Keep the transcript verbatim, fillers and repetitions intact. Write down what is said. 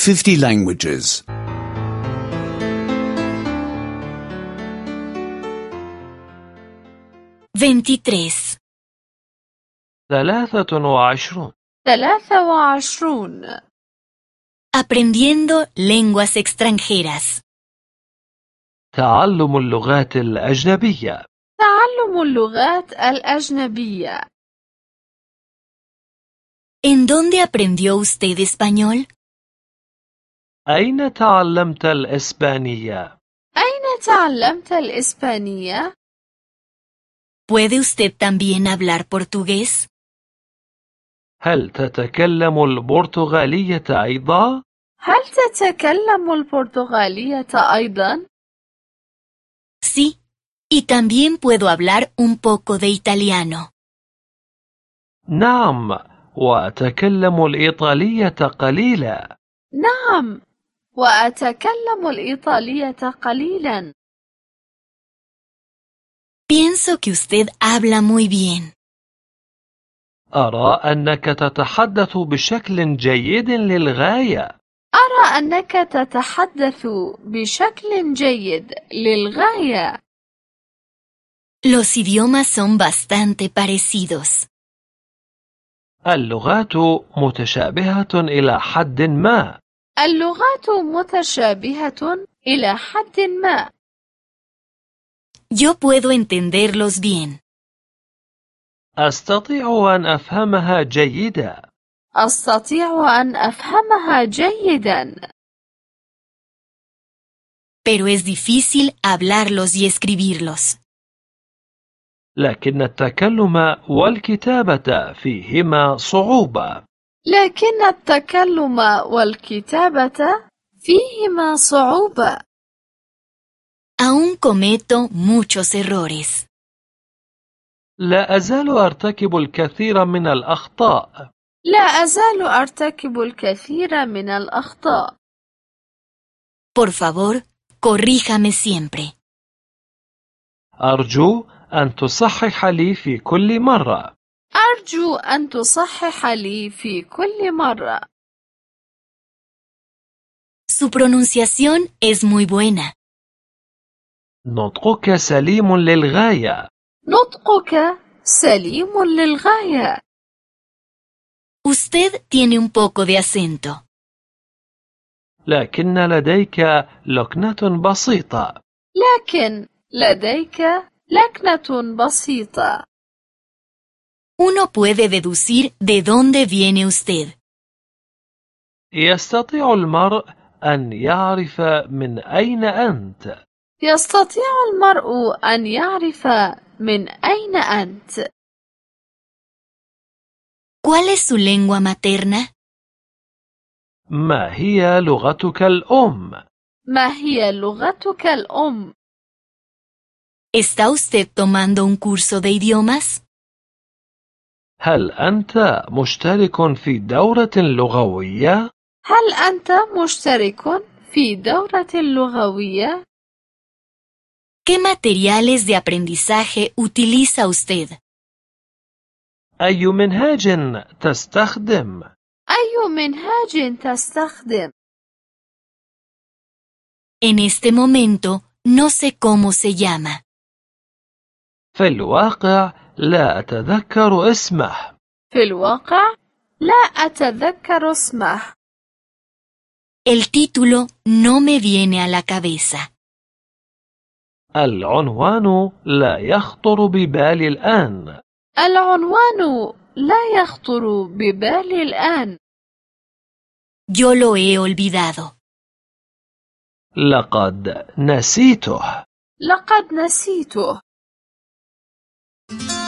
fifty languages. veintitrés. ثلاثة وعشرون. ثلاثة وعشرون. Aprendiendo lenguas extranjeras. تعلم اللغات الأجنبية. تعلم اللغات الأجنبية. ¿En dónde aprendió usted español? أين تعلمت الإسبانية؟ أين تعلمت الإسبانية؟ ¿Puede usted también hablar portugués? هل تتكلم البرتغالية أيضا؟ هل تتكلم البرتغالية أيضا؟ Sí, y también puedo hablar un poco de italiano. نعم، وأتكلم الإيطالية قليلا. نعم، وأتكلم الإيطالية قليلا. Pienso que usted habla muy bien. أرى أنك تتحدث بشكل جيد للغاية. أرى أنك تتحدث بشكل جيد للغاية. Los idiomas son bastante parecidos. اللغات متشابهة إلى حد ما. اللغات متشابهة إلى حد ما. Yo puedo entenderlos bien. أستطيع أن أفهمها جيدا. أستطيع أن أفهمها جيدا. Pero es difícil hablarlos y escribirlos. لكن التكلم والكتابة فيهما صعوبة. لكن التكلم والكتابة فيهما صعوبة. Aún cometo muchos errores. لا أزال أرتكب الكثير من الأخطاء. لا أزال أرتكب الكثير من الأخطاء. Por favor, corríjame siempre. أرجو أن تصحح لي في كل مرة. أرجو أن تصحح لي في كل مرة. Su pronunciación es muy buena. نطقك سليم للغاية. نطقك سليم للغاية. Usted tiene un poco de acento. لكن لديك لكنة بسيطة. لكن لديك لكنة بسيطة. Uno puede deducir de dónde viene usted. يستطيع المرء أن يعرف من أين أنت. يستطيع المرء أن يعرف من أين أنت. ¿Cuál es su lengua materna? ما هي لغتك الأم؟ ما هي لغتك الأم؟ ¿Está usted tomando un curso de idiomas? هل أنت مشترك في دورة لغوية؟ هل أنت مشترك في دورة لغوية؟ ¿Qué materiales de aprendizaje utiliza usted? أي منهاج تستخدم؟ أي منهاج تستخدم؟ En este momento, no sé cómo se llama. في الواقع لا أتذكر اسمه. في الواقع لا أتذكر اسمه. El título no me viene a la cabeza. العنوان لا يخطر ببالي الآن. العنوان لا يخطر ببالي الآن. Yo lo he olvidado. لقد نسيته. لقد نسيته.